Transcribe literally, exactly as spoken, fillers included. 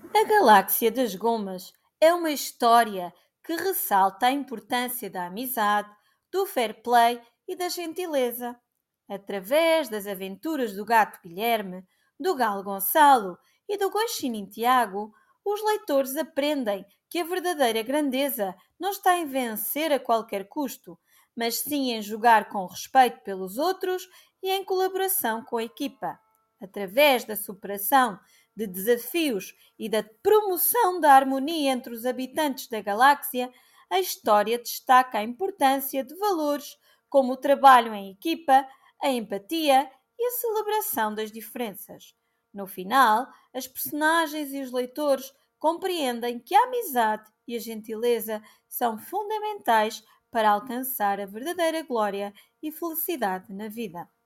A Galáxia das Gomas é uma história que ressalta a importância da amizade, do fair play e da gentileza. Através das aventuras do gato Guilherme, do galo Gonçalo e do Guaxinim Tiago, os leitores aprendem que a verdadeira grandeza não está em vencer a qualquer custo, mas sim em jogar com respeito pelos outros e em colaboração com a equipa. Através da superação de desafios e da promoção da harmonia entre os habitantes da galáxia, a história destaca a importância de valores como o trabalho em equipa, a empatia e a celebração das diferenças. No final, as personagens e os leitores compreendem que a amizade e a gentileza são fundamentais para alcançar a verdadeira glória e felicidade na vida.